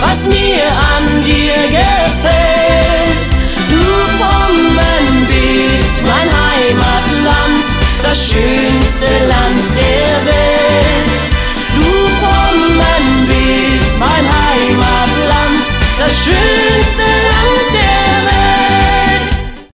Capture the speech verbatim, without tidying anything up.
was mir an dir gefällt. Du Frommen bist mein Heimatland, das schönste Land